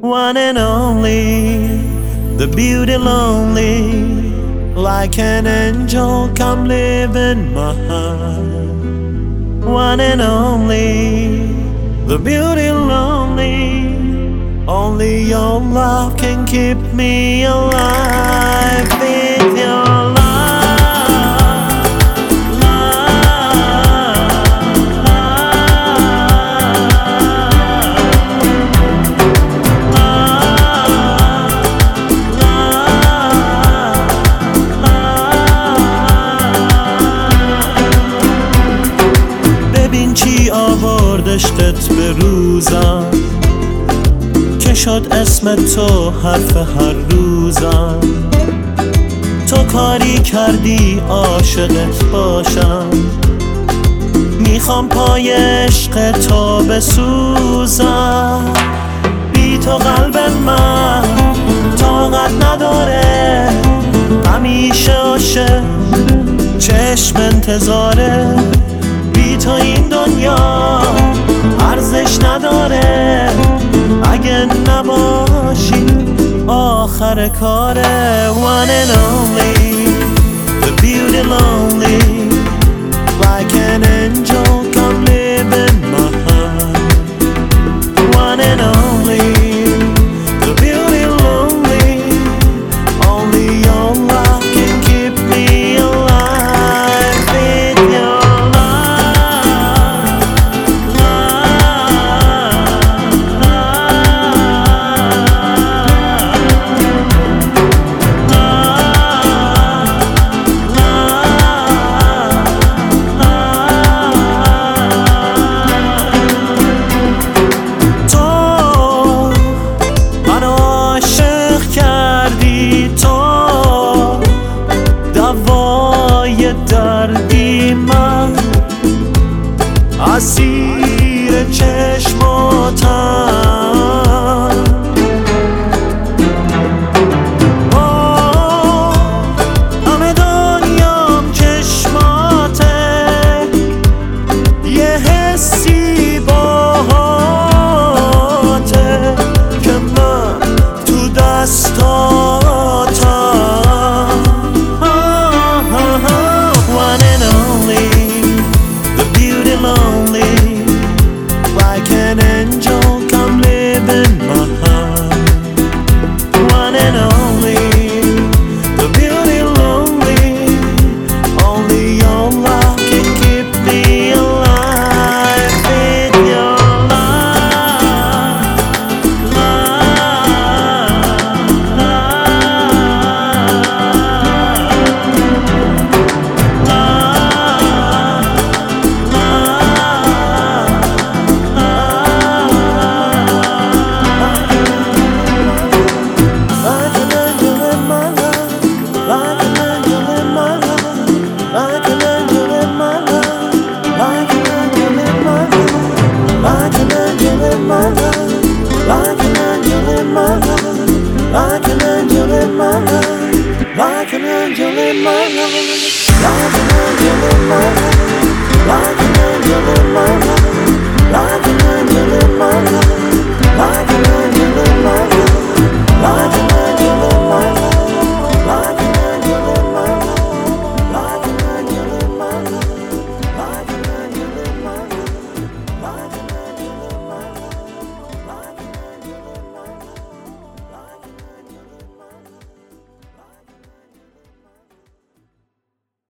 One and only, the beauty lonely, like an angel, come live in my heart. One and only, the beauty lonely, only your love can keep me alive. With your love, ببین چی آوردشتت به روزم که شد اسم تو حرف هر روزم. تو کاری کردی عاشقت باشم، میخوام پای عشق تو بسوزم. بی تو قلب من طاقت نداره، همیشه عاشق چشم انتظاره. بی تو این دنیا ارزش نداره، اگه نباشی آخر کاره. One and only, the beauty lonely, like an angel, come live in my heart. One and only, the beauty lonely, only your love can keep me alive. With your دردی من اسیر چشماتم. همه دنیام چشماته، یه حسی باهاته که من تو دستاتم. Lonely, like an angel, come live in my heart. One and only, the beauty lonely, only your love can keep me alive. With your like an angel in my life, like an angel in my life, like an angel in my life, like an angel in my life, like an angel in my life.